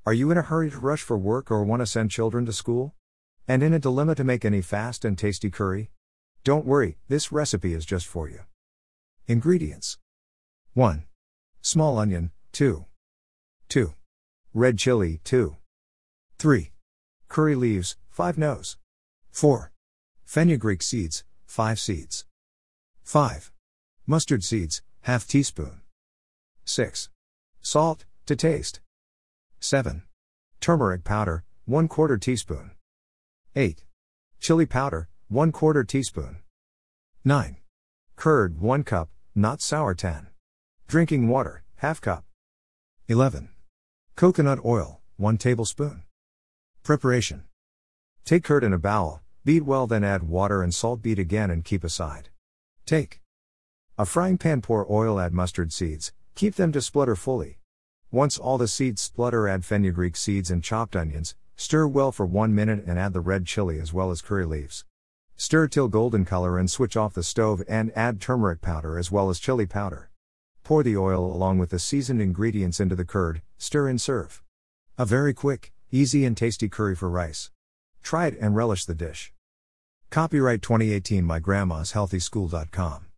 Are you in a hurry to rush for work or want to send children to school? And in a dilemma to make any fast and tasty curry? Don't worry, this recipe is just for you. Ingredients: 1. Small onion, 2. Red chili, 2. 3. Curry leaves, 5 nos. 4. Fenugreek seeds, 5 seeds. 5. Mustard seeds, ½ teaspoon. 6. Salt, to taste. 7. Turmeric powder, 1/4 teaspoon. 8. Chili powder, 1/4 teaspoon. 9. Curd, 1 cup, not sour 10. Drinking water, ½ cup. 11. Coconut oil, 1 tablespoon. Preparation: take curd in a bowl, beat well, then add water and salt, beat again and keep aside. Take a frying pan, pour oil, add mustard seeds, keep them to splutter fully. Once all the seeds splutter, add fenugreek seeds and chopped onions, stir well for 1 minute and add the red chili as well as curry leaves. Stir till golden color and switch off the stove and add turmeric powder as well as chili powder. Pour the oil along with the seasoned ingredients into the curd, stir and serve. A very quick, easy and tasty curry for rice. Try it and relish the dish. Copyright 2018 mygrandmashealthyschool.com